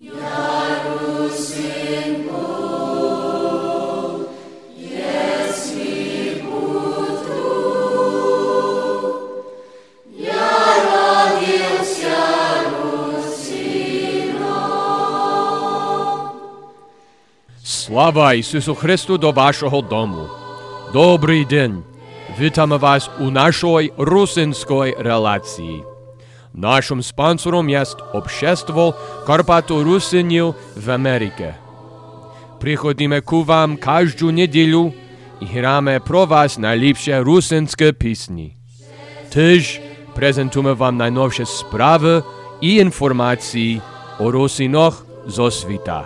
Слава Ісусу Христу до вашого дому. Добрий день. Вітаємо вас у нашій русинській релації. Нашим спонсором є Общество Карпато-Русинів в Америці. Приходимо к вам кожну неділю і граємо про вас найліпші русинські пісні. Теж презентуємо вам найновіші справи і інформації о русинах зо світа.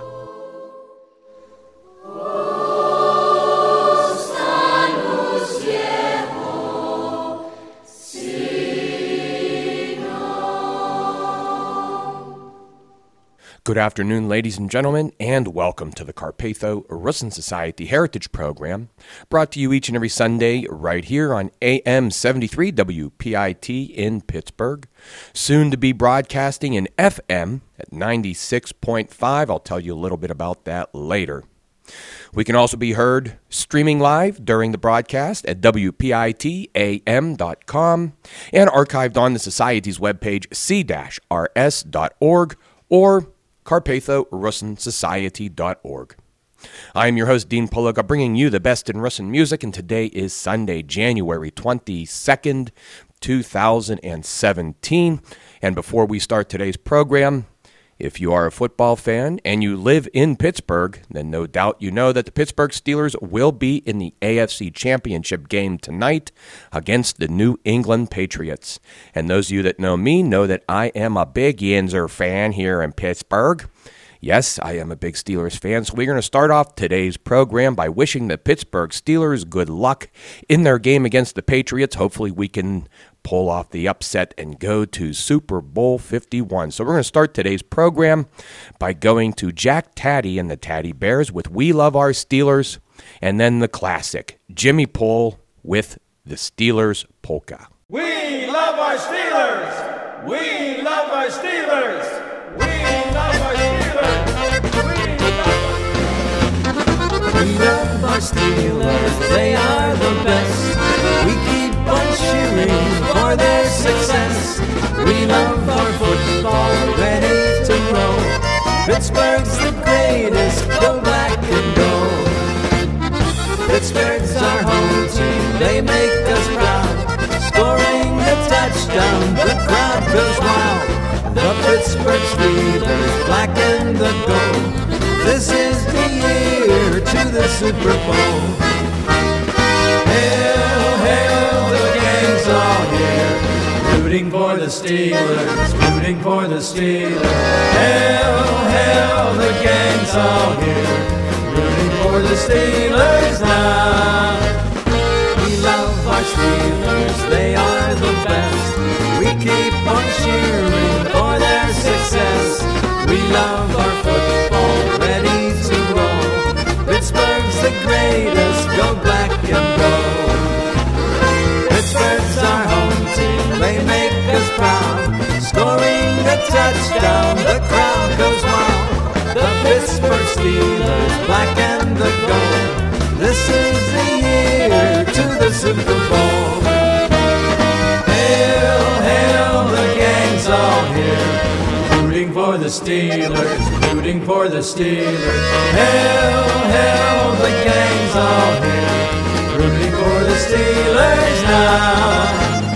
Good afternoon, ladies and gentlemen, and welcome to the Carpatho-Russin Society Heritage Program, brought to you each and every Sunday right here on AM 73 WPIT in Pittsburgh, soon to be broadcasting in FM at 96.5. I'll tell you a little bit about that later. We can also be heard streaming live during the broadcast at WPITAM.com and archived on the Society's webpage, c-rs.org, or CarpathoRussinSociety.org. I am your host, Dean Pologa, bringing you the best in Russin music, and today is Sunday, January 22nd, 2017. And before we start today's program, if you are a football fan and you live in Pittsburgh, then no doubt you know that the Pittsburgh Steelers will be in the AFC Championship game tonight against the New England Patriots. And those of you that know me know that I am a big Yinzer fan here in Pittsburgh. Yes, I am a big Steelers fan, so we're going to start off today's program by wishing the Pittsburgh Steelers good luck in their game against the Patriots. Hopefully we can pull off the upset and go to Super Bowl 51. So we're going to start today's program by going to Jack Taddy and the Taddy Bears with We Love Our Steelers, and then the classic, Jimmy Pole with the Steelers Polka. We love our Steelers! We love our Steelers! We love our Steelers! We love our Steelers, they are the best. We keep on cheering for their success. We love our football, ready to roll. Pittsburgh's the greatest, go black and gold. Pittsburgh's our home team, they make us proud. Scoring a touchdown, the crowd goes wild. The Pittsburgh Steelers, black and the gold. This is the year to the Super Bowl. Hail, hail, the gang's all here, rooting for the Steelers, rooting for the Steelers. Hail, hail, the gang's all here, rooting for the Steelers now. We love our Steelers, they are the best. We keep on cheering for their success. We love our football, ready to roll. Pittsburgh's the greatest, go black and gold. Pittsburgh's our home team, they make us proud. Scoring a touchdown, the crowd goes wild. The Pittsburgh Steelers, black and the gold. This is the year to the Super Bowl. Hail, hail, the gang's all here, rooting for the Steelers, rooting for the Steelers. Hail, hail, the gang's all here, rooting for the Steelers now.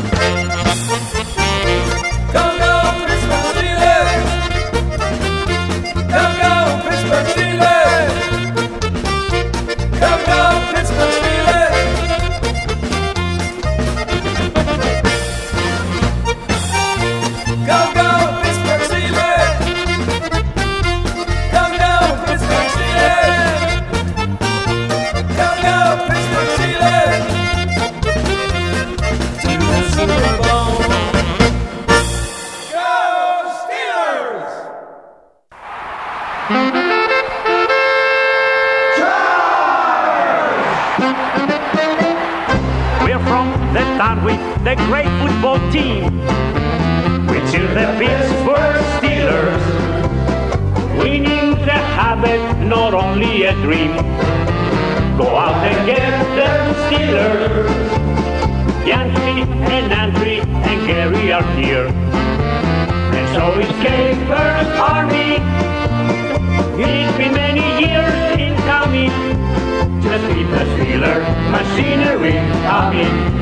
Go, go, Pittsburgh Steelers! Go, go, Pittsburgh Steelers! Go, go, Pittsburgh Steelers! Go, go, Pittsburgh Steelers! Go, go, Pittsburgh Steelers! Go, go, Pittsburgh Steelers! To the Super Bowl! Go, Steelers! We're from the town with the great football team. We cheer the Pittsburgh Steelers. We habit, not only a dream. Go out and get them Steelers. Yancey and Andrew and Gary are here. And so is K-First Army. It's been many years in coming. Just keep the Steeler machinery coming.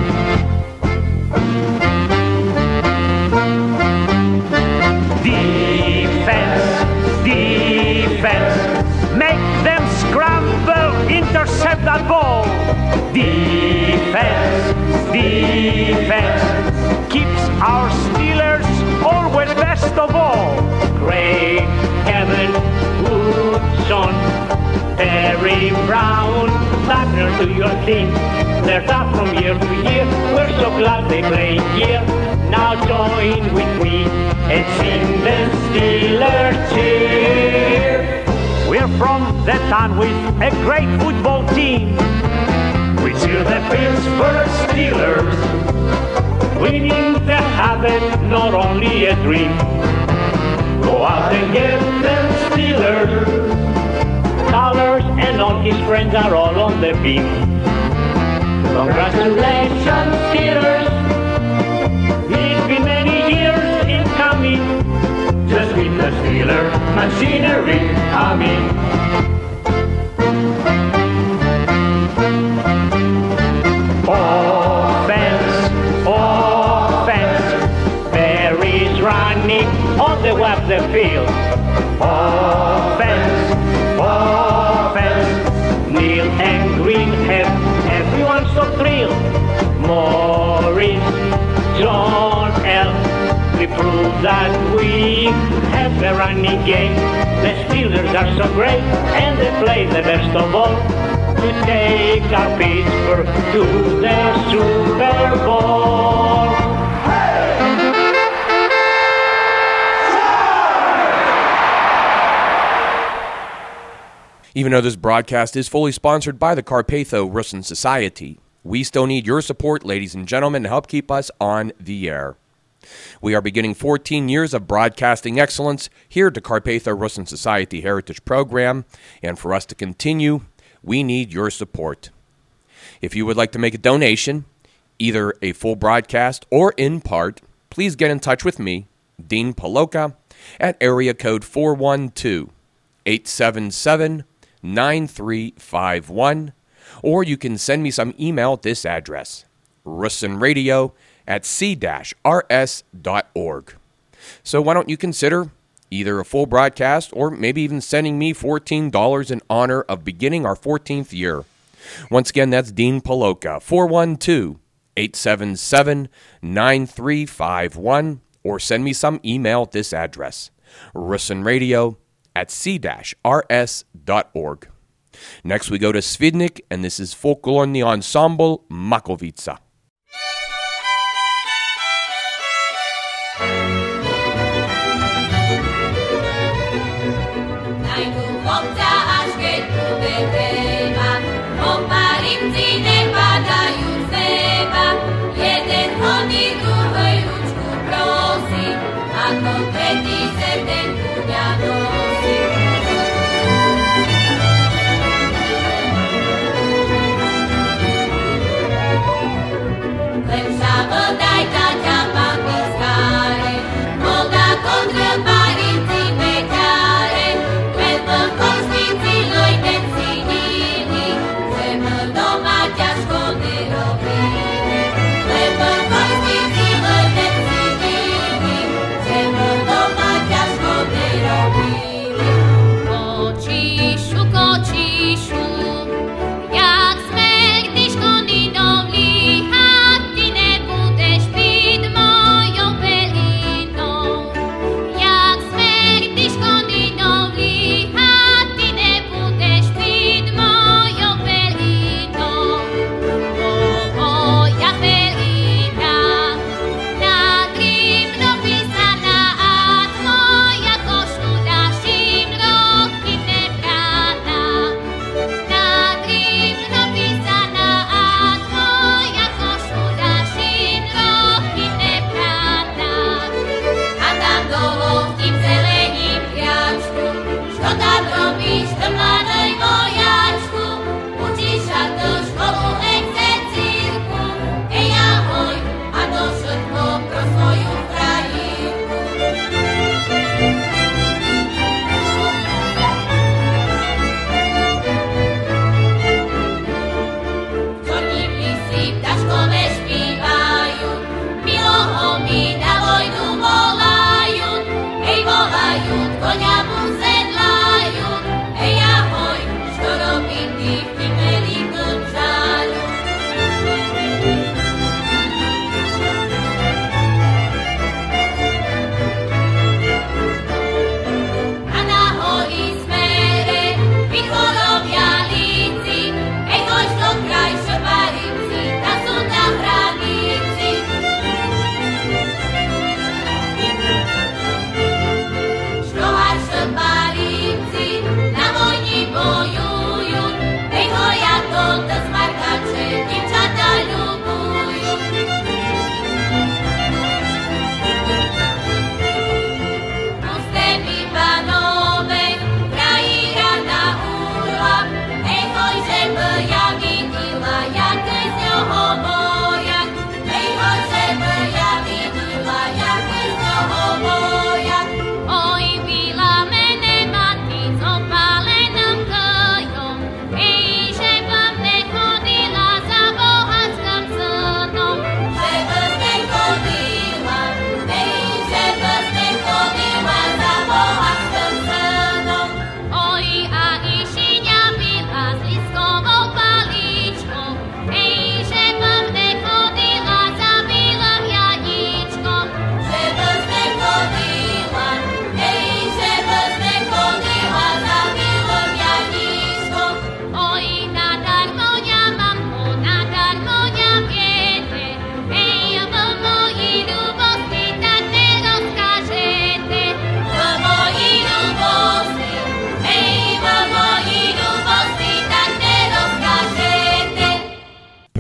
Defense, make them scramble, intercept that ball. Defense, keeps our Steelers always best of all. Great Kevin Woodson, Terry Brown, partner to your team. They're tough from year to year. We're so glad they play here. Now join with me and sing the Steelers cheer. We're from the town with a great football team. We cheer the Pittsburgh Steelers. Winning the habit, not only a dream. Go out and get them Steelers. Colors and all his friends are all on the beam. Congratulations, Steelers. It's been many years in coming. Just keep the Steeler machinery coming. Offense. Barry's running on the web the field. Offense. Neil and Green have everyone so thrilled. Morris, John L. We prove that we have the running game. The Steelers are so great and they play the best of all. To take our Pittsburgh to the Super Bowl. Even though this broadcast is fully sponsored by the Carpatho-Russin Society, we still need your support, ladies and gentlemen, to help keep us on the air. We are beginning 14 years of broadcasting excellence here at the Carpatho-Russin Society Heritage Program, and for us to continue, we need your support. If you would like to make a donation, either a full broadcast or in part, please get in touch with me, Dean Paloka, at area code 412-877-9351, or you can send me some email at this address, russinradio@c-rs.org. So why don't you consider either a full broadcast or maybe even sending me $14 in honor of beginning our 14th year. Once again, that's Dean Paloka, 412-877-9351, or send me some email at this address, russinradio@c-rs.org. Next we go to Svidnik, and this is Folklorny Ensemble Makovica.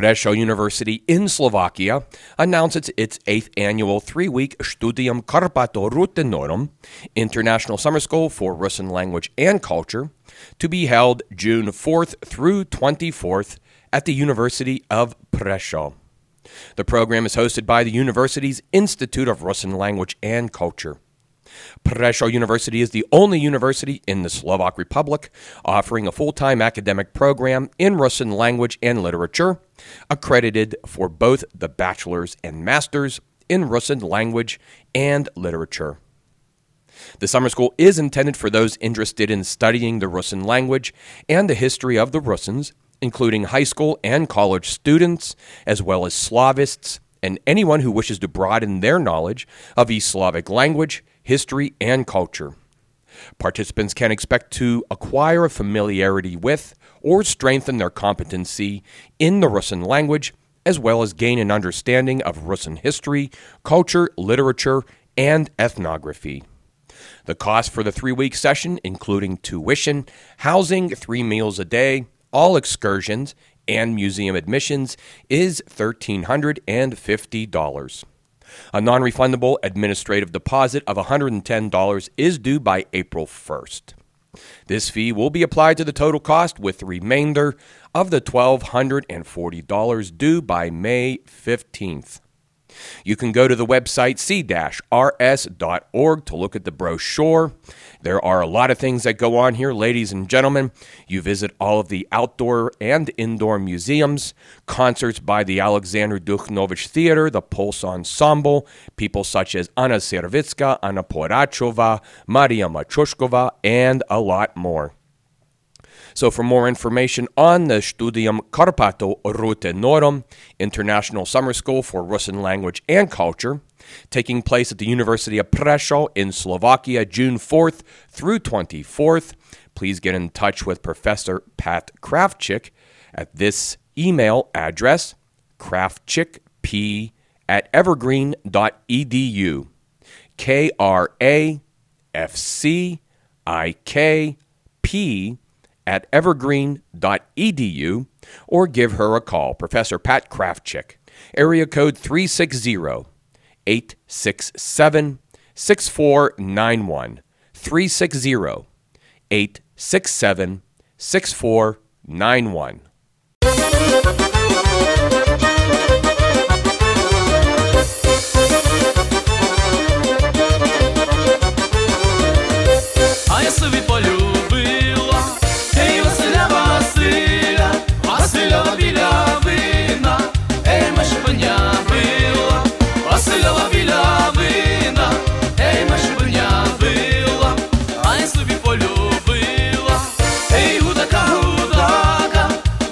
Prešov University in Slovakia announced its 8th annual 3-week Studium Karpato Rutenorum, International Summer School for Russian Language and Culture, to be held June 4th through 24th at the University of Prešov. The program is hosted by the university's Institute of Russian Language and Culture. Prešov University is the only university in the Slovak Republic offering a full-time academic program in Russian language and literature, accredited for both the bachelor's and master's in Russian language and literature. The summer school is intended for those interested in studying the Russian language and the history of the Russians, including high school and college students, as well as Slavists, and anyone who wishes to broaden their knowledge of East Slavic language, history, and culture. Participants can expect to acquire a familiarity with or strengthen their competency in the Russian language, as well as gain an understanding of Russian history, culture, literature, and ethnography. The cost for the 3-week session, including tuition, housing, 3 meals a day, all excursions, and museum admissions, is $1,350. A non-refundable administrative deposit of $110 is due by April 1st. This fee will be applied to the total cost, with the remainder of the $1,240 due by May 15th. You can go to the website c-rs.org to look at the brochure. There are a lot of things that go on here, ladies and gentlemen. You visit all of the outdoor and indoor museums, concerts by the Alexander Dukhnovich Theater, the Pulse Ensemble, people such as Anna Servitska, Anna Porachova, Maria Machushkova, and a lot more. So for more information on the Studium Karpato Rutenorum, International Summer School for Russian Language and Culture, taking place at the University of Prešov in Slovakia, June 4th through 24th, please get in touch with Professor Pat Kravchik at this email address, kravchikp@evergreen.edu, KRAFCIKP@evergreen.edu, or give her a call, Professor Pat Kravchik, area code 360-867-6491, 360-867-6491. А я собі полюбила, ей, Василя, Василя, Василя біля вина, ей, мешпеня била, Василя біля вина, ей, мешпеня била, а я собі полюбила, ей, гудака, гудака,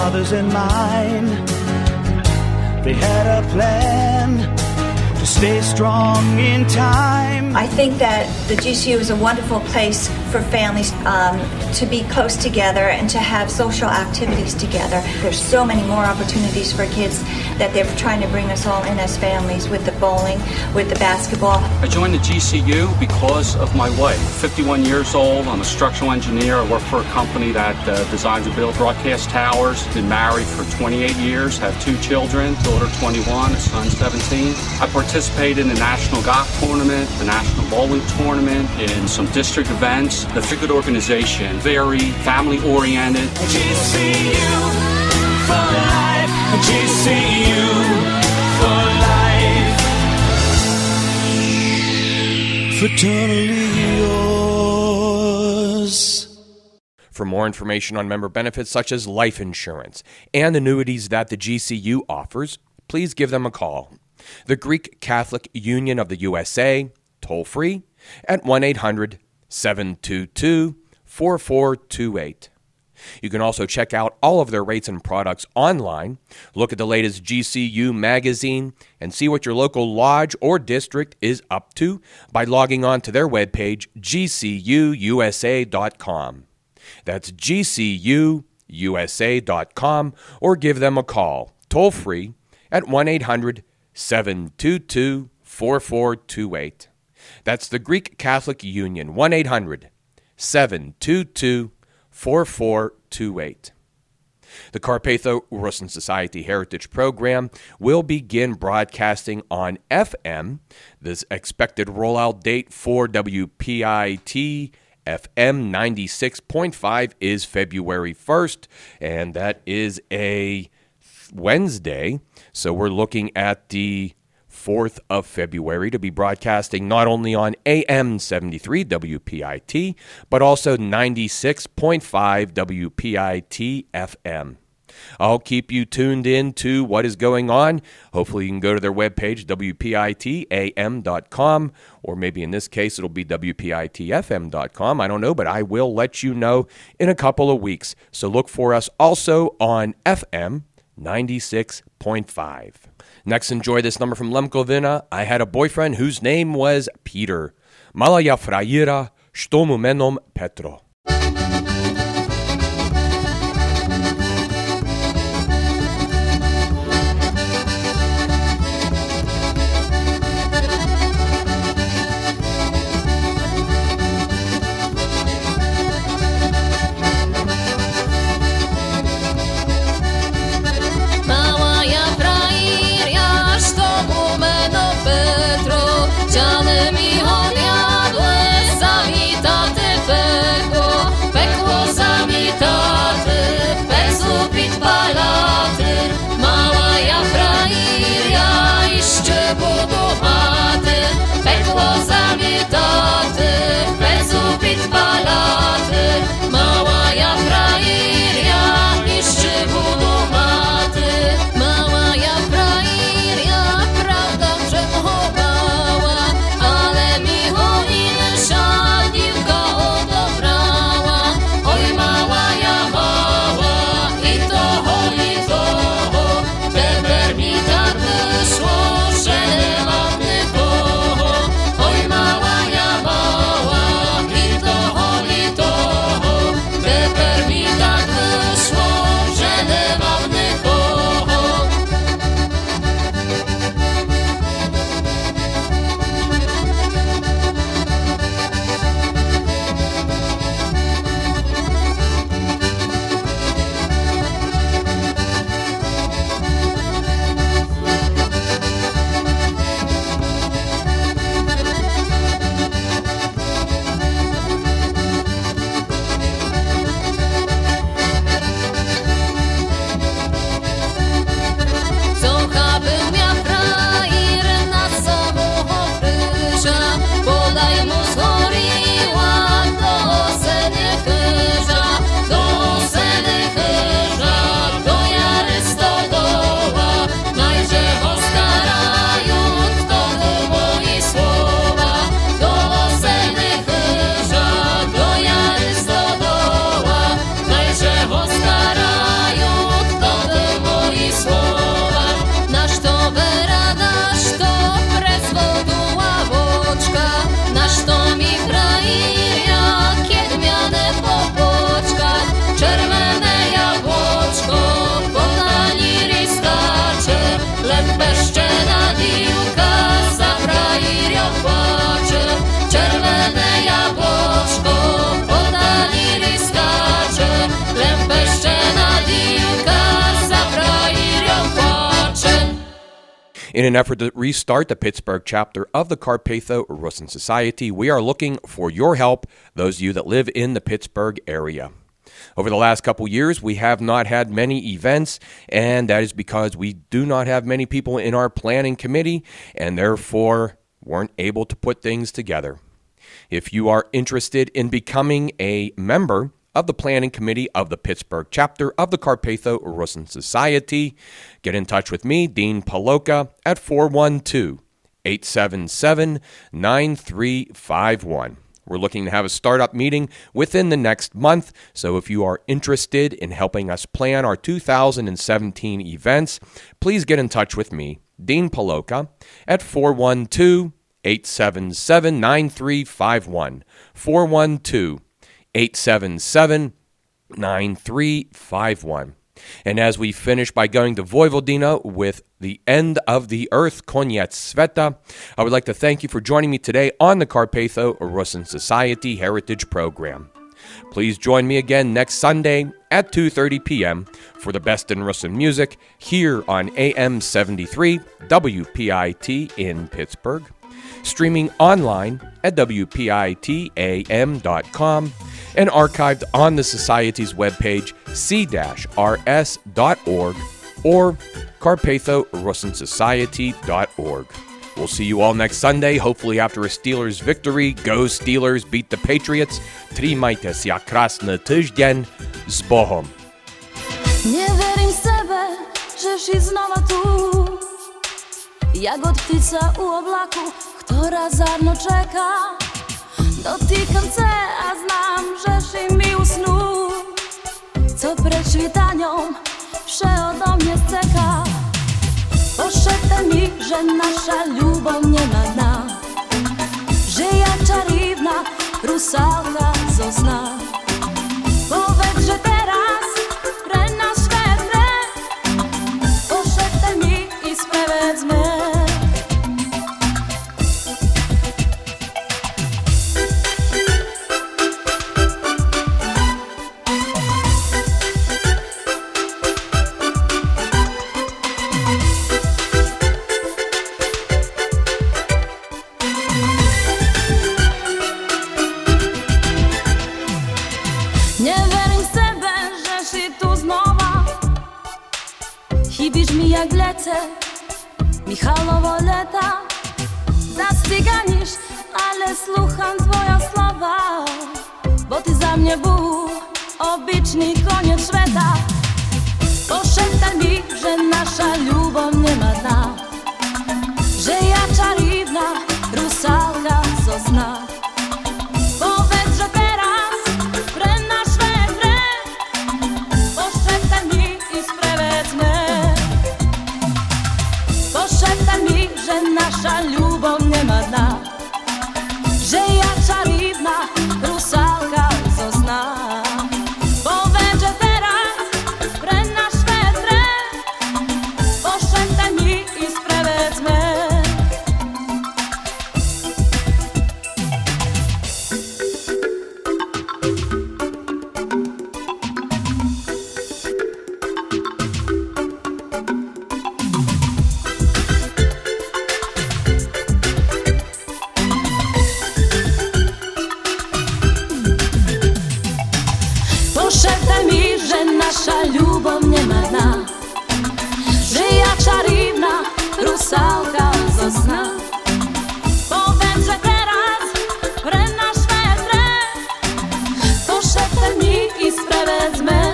fathers and mine. They had a plan to stay strong in time. I think that the GCU is a wonderful place for families to be close together and to have social activities together. There's so many more opportunities for kids that they're trying to bring us all in as families, with the bowling, with the basketball. I joined the GCU because of my wife. 51 years old, I'm a structural engineer. I work for a company that designs and builds broadcast towers. Been married for 28 years, have 2 children, daughter 21, a son 17. I participated in the National Golf Tournament, the National Bowling Tournament, in some district events. The Good organization, very family-oriented. GCU for life, GCU for life. Fraternally yours. For more information on member benefits such as life insurance and annuities that the GCU offers, please give them a call. The Greek Catholic Union of the USA, toll-free at 1-800-722-4428. You can also check out all of their rates and products online, look at the latest GCU magazine, and see what your local lodge or district is up to by logging on to their webpage, gcuusa.com. That's gcuusa.com, or give them a call, toll-free, at 1-800-722-4428. That's the Greek Catholic Union, 1-800-722-4428. The Carpatho-Rusin Society Heritage Program will begin broadcasting on FM. This expected rollout date for WPIT FM 96.5 is February 1st, and that is a Wednesday. So we're looking at the 4th of February to be broadcasting not only on AM 73 WPIT, but also 96.5 WPIT FM. I'll keep you tuned in to what is going on. Hopefully you can go to their webpage, WPITAM.com, or maybe in this case it'll be WPITFM.com. I don't know, but I will let you know in a couple of weeks. So look for us also on FM 96.5. Next, enjoy this number from Lemkovina. I had a boyfriend whose name was Peter. Malaya frajera, što mu menom Petro. Già mi odia due savitate per In an effort to restart the Pittsburgh chapter of the Carpatho Rusyn Society, we are looking for your help, those of you that live in the Pittsburgh area. Over the last couple years, we have not had many events, and that is because we do not have many people in our planning committee, and therefore weren't able to put things together. If you are interested in becoming a member of the planning committee of the Pittsburgh chapter of the Carpatho Rusyn Society, get in touch with me, Dean Paloka, at 412-877-9351. We're looking to have a startup meeting within the next month, so if you are interested in helping us plan our 2017 events, please get in touch with me, Dean Paloka, at 412-877-9351. 412-877-9351. And as we finish by going to Vojvodina with the End of the Earth, Koniec Sveta, I would like to thank you for joining me today on the Carpatho Rusyn Society Heritage Program. Please join me again next Sunday at 2:30 p.m. for the best in Rusyn music here on AM 73 WPIT in Pittsburgh, streaming online at WPITAM.com, and archived on the Society's webpage, c-rs.org or carpathorusynsociety.org. We'll see you all next Sunday, hopefully after a Steelers victory. Go Steelers, beat the Patriots. Trzymajcie się, krasny tydzień, z Bohom. Nie wierim w sebe, żeś i znowu tu, jak od ptica u oblaku, która zarno czeka. Dotykam cię, a znam, żeś i mi usnu, co pred świtanią wsze ode mnie sceka. Poszeptaj mi, że nasza любов nie ma dna, że ja czarowna rusalka zozna. Powiedz, że teraz pre nasz świat, poszeptaj mi i sprawiedz mnie. Jak lecę, Michalowo leta, zastyganisz, ale słucham twoja słowa, bo ty za mnie był obiczny koniec świata. Poszeptaj mi, że nasza любов nie ma dna, że ja czarowna rusalka zozna. Powiedz, że teraz pre nasz świat, poszeptaj mi i sprawiedz mnie. Poszeptaj mi, że nasza любов nie ma dna, że ja czarowna rusalka zozna. Powiedz, że teraz pre nasz świat, poszeptaj mi i sprawiedz mnie. Poszeptaj mi, że nasza любов nie ma dna, że ja czarowna rusalka zozna. Powiedz, że teraz pre nasz świat, poszeptaj mi i sprawiedz mnie.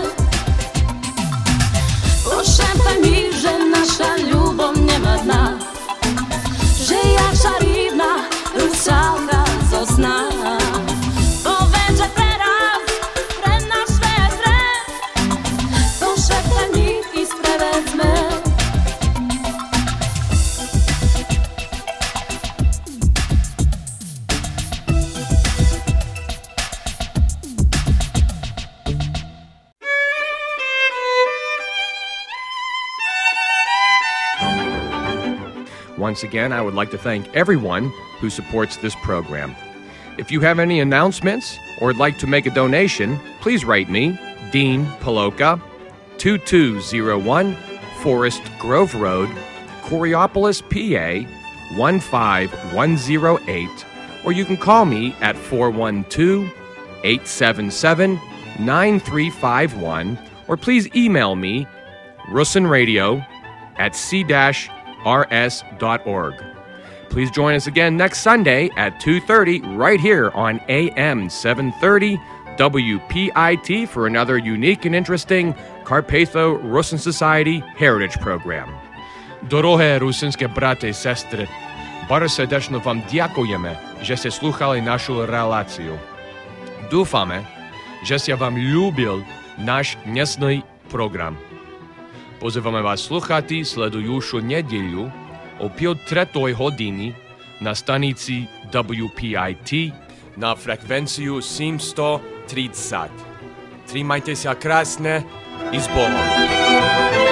Poszeptaj mi, że nasza любов nie ma dna, że ja czarowna rusalka zozna. Powiedz, że teraz pre nasz świat, poszeptaj mi i sprawiedz mnie. Once again, I would like to thank everyone who supports this program. If you have any announcements or would like to make a donation, please write me, Dean Paloka, 2201 Forest Grove Road, Coriopolis, PA 15108, or you can call me at 412-877-9351, or please email me russinradio@c-rs.org. Please join us again next Sunday at 2:30 right here on AM 730 WPIT for another unique and interesting Carpatho-Rusyn Society Heritage Program. Дороге русинські брати і сестри, bardzo serdecznie wam dziękujemy, że ste słuchali naszą relację. Dúfame, że ste wam lubil nasz dnešný program. Pozývame vás sluchati sledujušu nedjeľu o 5:03 hodiny na stanici WPIT na frekvenciju 730. Trimajte sa krásne i s Bohom.